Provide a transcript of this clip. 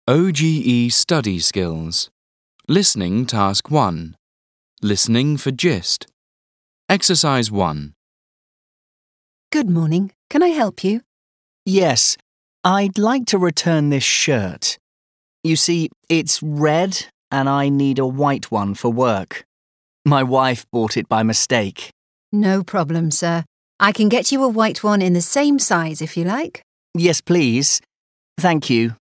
OGE Study Skills. Listening Task 1. Listening for gist. Exercise 1. Good morning. Can I help you? Yes, I'd like to return this shirt. You see, it's red and I need a white one for work. My wife bought it by mistake. No problem, sir. I can get you a white one in the same size if you like. Yes, please. Thank you.